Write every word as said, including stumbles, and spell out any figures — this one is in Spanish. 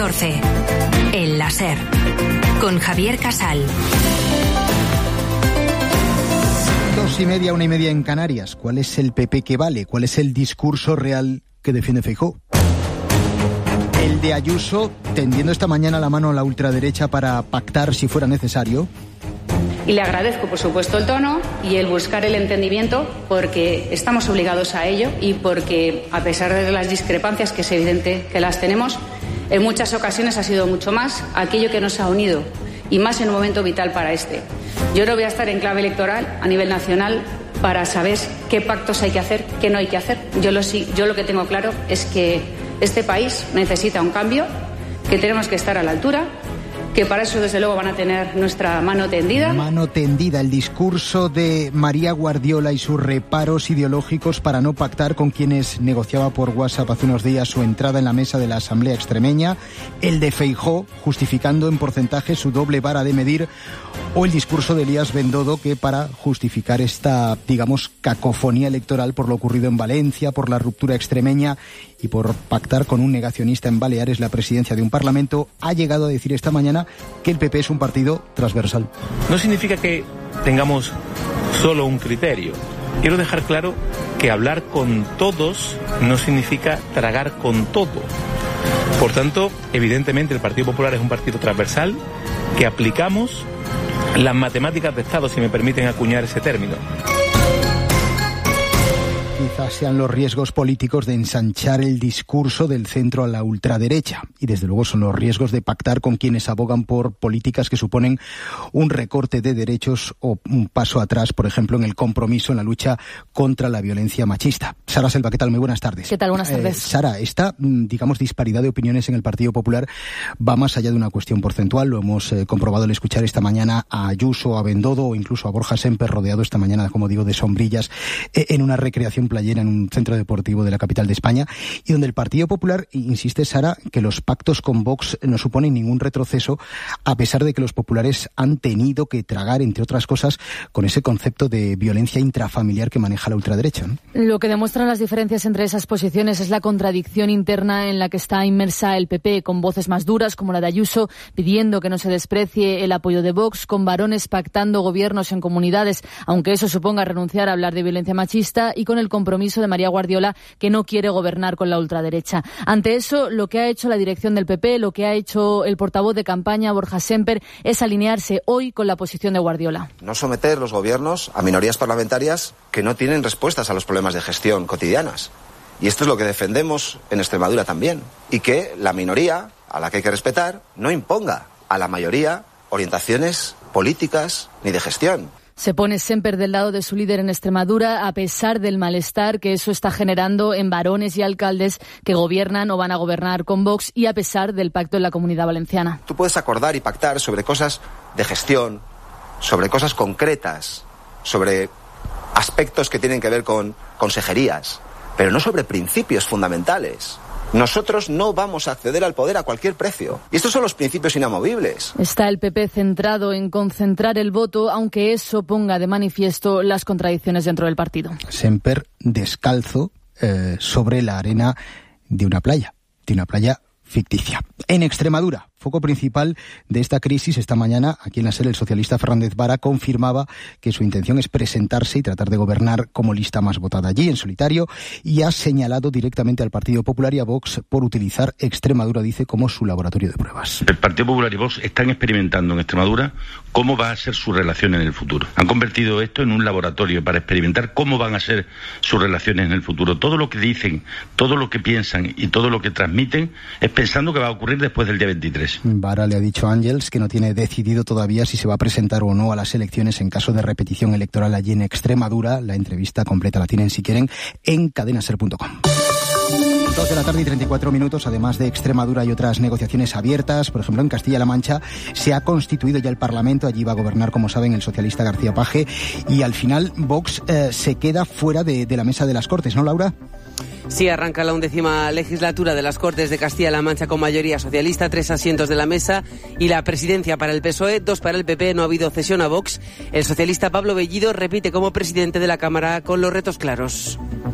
catorce. El láser. Con Javier Casal. Dos y media, una y media en Canarias. ¿Cuál es el P P que vale? ¿Cuál es el discurso real que defiende Feijóo? El de Ayuso, tendiendo esta mañana la mano a la ultraderecha para pactar si fuera necesario. Y le agradezco, por supuesto, el tono y el buscar el entendimiento, porque estamos obligados a ello y porque, a pesar de las discrepancias, que es evidente que las tenemos, en muchas ocasiones ha sido mucho más aquello que nos ha unido, y más en un momento vital para este. Yo no voy a estar en clave electoral a nivel nacional para saber qué pactos hay que hacer, qué no hay que hacer. Yo lo, yo lo que tengo claro es que este país necesita un cambio, que tenemos que estar a la altura, que para eso desde luego van a tener nuestra mano tendida. Mano tendida, el discurso de María Guardiola y sus reparos ideológicos para no pactar con quienes negociaba por WhatsApp hace unos días su entrada en la mesa de la Asamblea Extremeña, el de Feijóo justificando en porcentaje su doble vara de medir, o el discurso de Elías Bendodo, que para justificar esta, digamos, cacofonía electoral por lo ocurrido en Valencia, por la ruptura extremeña y por pactar con un negacionista en Baleares la presidencia de un parlamento, ha llegado a decir esta mañana que el P P es un partido transversal. No significa que tengamos solo un criterio. Quiero dejar claro que hablar con todos no significa tragar con todo. Por tanto, evidentemente el Partido Popular es un partido transversal que aplicamos las matemáticas de Estado, si me permiten acuñar ese término. Quizás sean los riesgos políticos de ensanchar el discurso del centro a la ultraderecha. Y desde luego son los riesgos de pactar con quienes abogan por políticas que suponen un recorte de derechos o un paso atrás, por ejemplo, en el compromiso en la lucha contra la violencia machista. Sara Selva, ¿qué tal? Muy buenas tardes. ¿Qué tal? Buenas tardes. Eh, Sara, esta, digamos, disparidad de opiniones en el Partido Popular va más allá de una cuestión porcentual. Lo hemos eh, comprobado al escuchar esta mañana a Ayuso, a Bendodo o incluso a Borja Sémper, rodeado esta mañana, como digo, de sombrillas eh, en una recreación playera en un centro deportivo de la capital de España, y donde el Partido Popular insiste, Sara, que los pactos con Vox no suponen ningún retroceso, a pesar de que los populares han tenido que tragar, entre otras cosas, con ese concepto de violencia intrafamiliar que maneja la ultraderecha, ¿no? Lo que demuestran las diferencias entre esas posiciones es la contradicción interna en la que está inmersa el P P, con voces más duras como la de Ayuso, pidiendo que no se desprecie el apoyo de Vox, con varones pactando gobiernos en comunidades, aunque eso suponga renunciar a hablar de violencia machista, y con el compromiso de María Guardiola, que no quiere gobernar con la ultraderecha. Ante eso, lo que ha hecho la dirección del P P, lo que ha hecho el portavoz de campaña, Borja Sémper, es alinearse hoy con la posición de Guardiola. No someter los gobiernos a minorías parlamentarias que no tienen respuestas a los problemas de gestión cotidianas. Y esto es lo que defendemos en Extremadura también. Y que la minoría, a la que hay que respetar, no imponga a la mayoría orientaciones políticas ni de gestión. Se pone Sémper del lado de su líder en Extremadura, a pesar del malestar que eso está generando en varones y alcaldes que gobiernan o van a gobernar con Vox, y a pesar del pacto en la Comunidad Valenciana. Tú puedes acordar y pactar sobre cosas de gestión, sobre cosas concretas, sobre aspectos que tienen que ver con consejerías, pero no sobre principios fundamentales. Nosotros no vamos a acceder al poder a cualquier precio. Y estos son los principios inamovibles. Está el P P centrado en concentrar el voto, aunque eso ponga de manifiesto las contradicciones dentro del partido. Sémper descalzo eh, sobre la arena de una playa, de una playa ficticia. En Extremadura, foco principal de esta crisis, esta mañana, aquí en la SER, el socialista Fernández Vara confirmaba que su intención es presentarse y tratar de gobernar como lista más votada allí, en solitario, y ha señalado directamente al Partido Popular y a Vox por utilizar Extremadura, dice, como su laboratorio de pruebas. El Partido Popular y Vox están experimentando en Extremadura cómo va a ser su relación en el futuro. Han convertido esto en un laboratorio para experimentar cómo van a ser sus relaciones en el futuro. Todo lo que dicen, todo lo que piensan y todo lo que transmiten es pensando que va a ocurrir después del día veintitrés. Vara le ha dicho a Ángels que no tiene decidido todavía si se va a presentar o no a las elecciones en caso de repetición electoral allí en Extremadura. La entrevista completa la tienen, si quieren, en cadenaser punto com. Dos de la tarde y treinta y cuatro minutos. Además de Extremadura hay otras negociaciones abiertas. Por ejemplo, en Castilla-La Mancha se ha constituido ya el Parlamento. Allí va a gobernar, como saben, el socialista García Paje. Y al final Vox eh, se queda fuera de, de la mesa de las Cortes, ¿no, Laura? Sí, arranca la undécima legislatura de las Cortes de Castilla-La Mancha con mayoría socialista, tres asientos de la mesa y la presidencia para el P S O E, dos para el P P. No ha habido cesión a Vox. El socialista Pablo Bellido repite como presidente de la Cámara con los retos claros.